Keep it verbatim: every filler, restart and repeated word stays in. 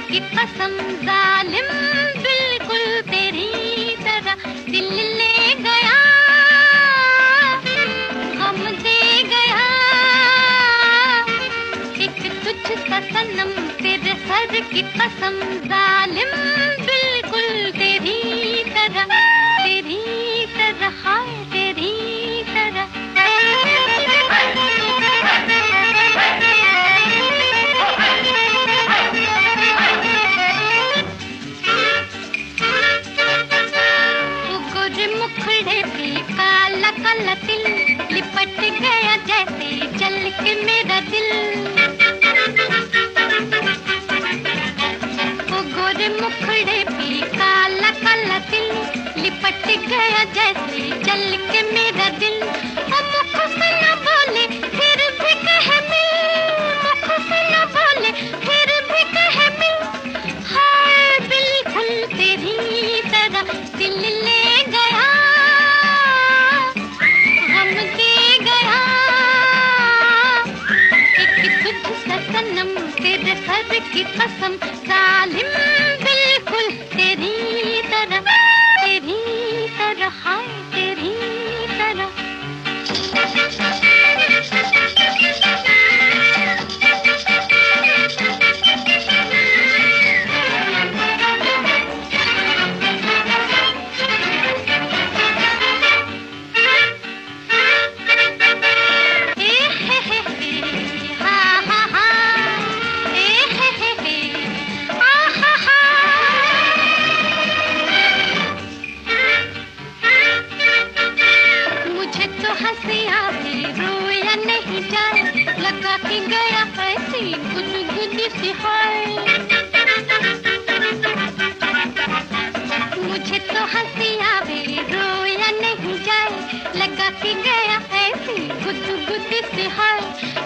की कसम जालिम बिल्कुल तेरी तरह दिल ले गया, गम दे गया। एक तुझसा सनम तेरे सर की कसम जालिम बिल्कुल तेरी तरह, तेरी तरह, हाय तेरी तरह। मुखड़े पे काला काला तिल लिपट गया जैसे जल के मेरा दिल। वो गोरे मुखड़े पे काला काला तिल लिपट गया जैसे जल के मेरा दिल। वो मुख से न बोले फिर भी कहे मिल, मुख से न बोले फिर भी कहे मिल। हाय बिल्कुल तेरी तरह दिल ले गया, गम दे गया। एक तुझसा सनम तेरे सर की कसम जालिम बिल्कुल तेरी तरह, तेरी तरह, हाय तेरी तरह। रोया नहीं जाए लगा के गया ऐसी गुदगुदी सी हाय। मुझे तो हंसी आवे रोया नहीं जाए लगा के गया ऐसी गुदगुदी सी हाय।